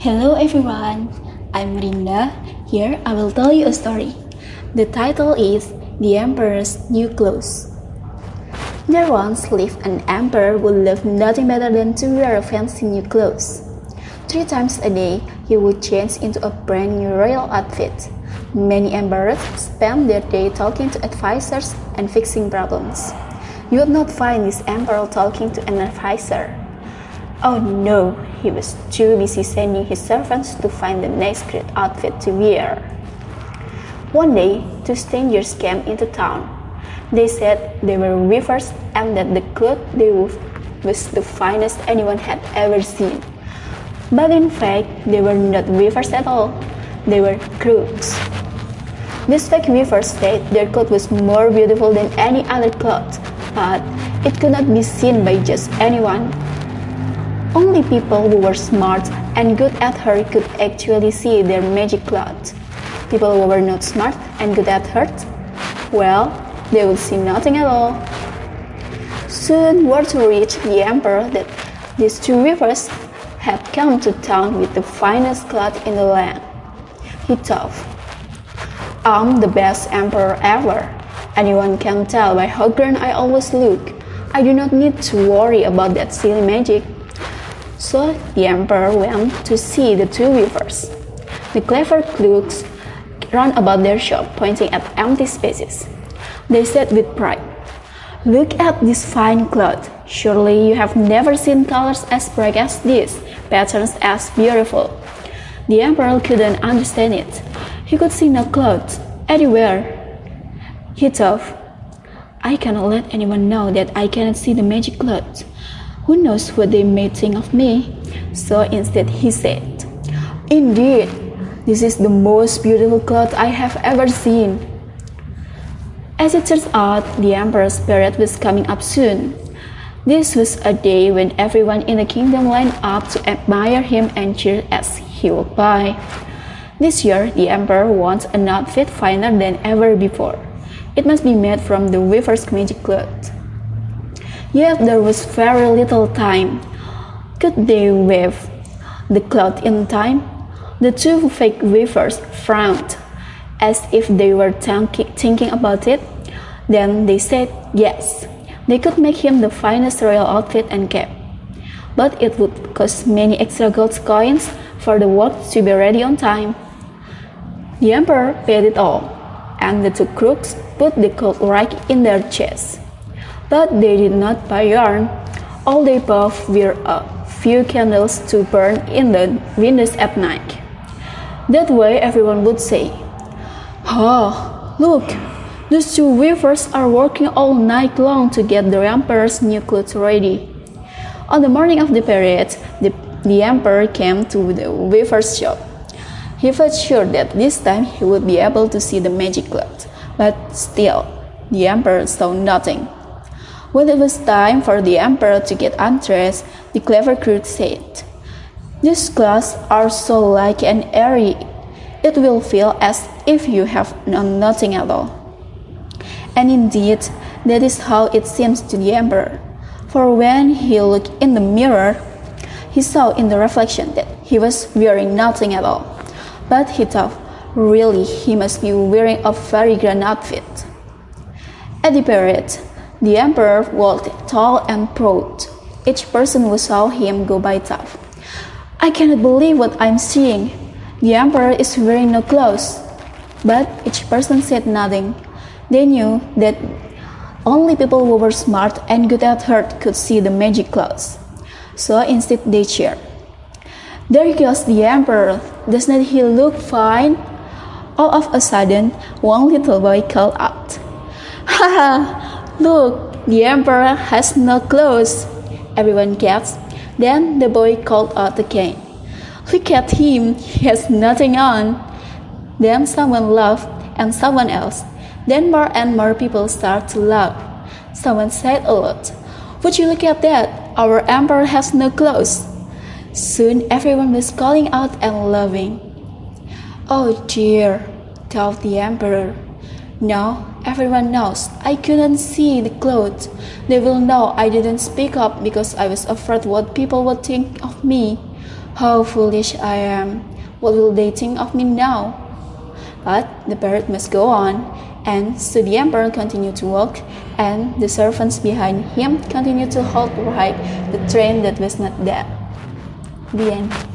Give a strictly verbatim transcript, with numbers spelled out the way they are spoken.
Hello everyone, I'm Rinda. Here I will tell you a story. The title is The Emperor's New Clothes. There once lived an emperor who loved nothing better than to wear fancy new clothes. Three times a day, he would change into a brand new royal outfit. Many emperors spend their day talking to advisors and fixing problems. You would not find this emperor talking to an advisor. Oh no, he was too busy sending his servants to find the next great outfit to wear. One day, two strangers came into town. They said they were weavers and that the cloth they wove was the finest anyone had ever seen. But in fact, they were not weavers at all. They were crooks. These fake weavers said their cloth was more beautiful than any other cloth, but it could not be seen by just anyone. Only people who were smart and good at art could actually see their magic cloth. People who were not smart and good at art, well, they would see nothing at all. Soon word reached the emperor that these two weavers had come to town with the finest cloth in the land. He thought, I'm the best emperor ever. Anyone can tell by how grand I always look. I do not need to worry about that silly magic. So the emperor went to see the two weavers. The clever crooks ran about their shop, pointing at empty spaces. They said with pride, "Look at this fine cloth. Surely you have never seen colors as bright as this, patterns as beautiful." The emperor couldn't understand it. He could see no clothes anywhere. He thought, I cannot let anyone know that I cannot see the magic cloth. Who knows what they may think of me? So instead he said, Indeed, this is the most beautiful cloth I have ever seen. As it turns out, the emperor's period was coming up soon. This was a day when everyone in the kingdom lined up to admire him and cheer as he walked by. This year, the emperor wants an outfit finer than ever before. It must be made from the weaver's magic cloth. Yet there was very little time. Could they weave the cloth in time? The two fake weavers frowned, as if they were thinking about it. Then they said yes, they could make him the finest royal outfit and cap. But it would cost many extra gold coins for the work to be ready on time. The emperor paid it all, and the two crooks put the coat right in their chests. But they did not buy yarn. All they bought were a few candles to burn in the windows at night. That way everyone would say, Oh, look, those two weavers are working all night long to get the emperor's new clothes ready. On the morning of the parade, the, the emperor came to the weaver's shop. He felt sure that this time he would be able to see the magic cloth, but still, the emperor saw nothing. When it was time for the emperor to get undressed, the clever crook said, These clothes are so light and airy, it will feel as if you have known nothing at all. And indeed, that is how it seems to the emperor. For when he looked in the mirror, he saw in the reflection that he was wearing nothing at all. But he thought, really, he must be wearing a very grand outfit. At the parade, the emperor walked tall and proud. Each person who saw him go by thought, I cannot believe what I'm seeing. The emperor is wearing no clothes. But each person said nothing. They knew that only people who were smart and good at art could see the magic clothes. So instead they cheered. There goes the emperor. Does not he look fine? All of a sudden, one little boy called out, Ha ha! Look, the emperor has no clothes. Everyone gasped. Then the boy called out again, Look at him, he has nothing on. Then someone laughed, and someone else. Then more and more people started to laugh. Someone said aloud, Would you look at that? Our emperor has no clothes. Soon everyone was calling out and laughing. Oh dear, thought the emperor. Now everyone knows I couldn't see the clothes. They will know I didn't speak up because I was afraid what people would think of me. How foolish I am! What will they think of me now? But the parade must go on, and so the emperor continued to walk, and the servants behind him continued to hold right the train that was not there. The end.